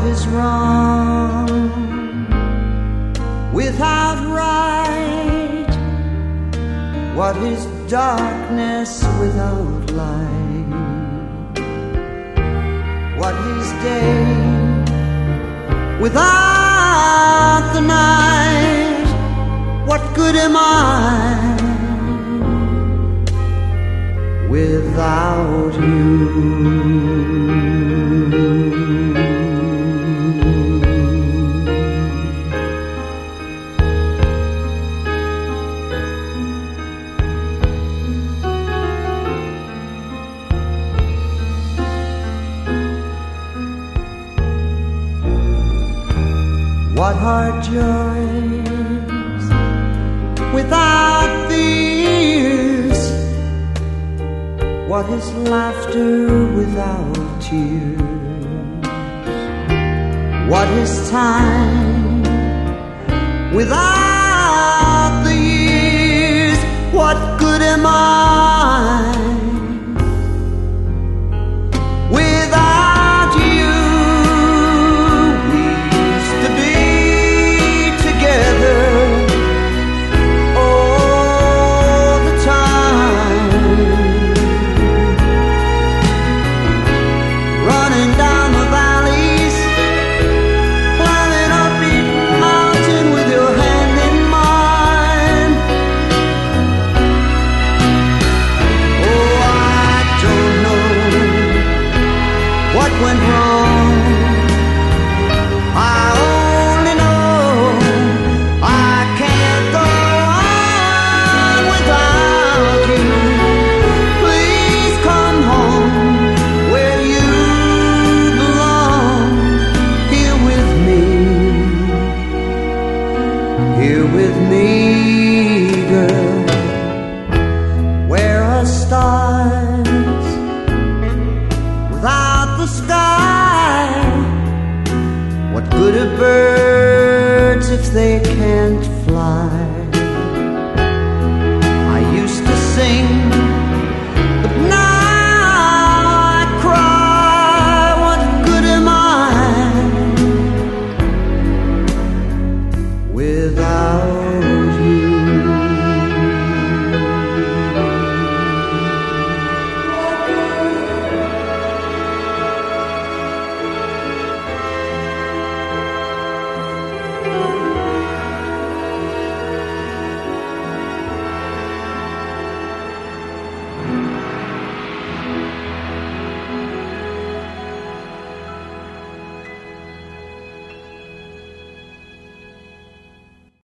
is wrong without right? What is darkness without light? What is day without the night? What good am I without you? What are joys without fears? What is laughter without tears? What is time without the years? What good am I without you? We used to be together all the time, running down the valleys, climbing up each mountain with your hand in mine. Oh, I don't know what went wrong. I only know I can't go on without you. Please come home where you belong. Here with me, girl. Where are stars without the sky? What good a bird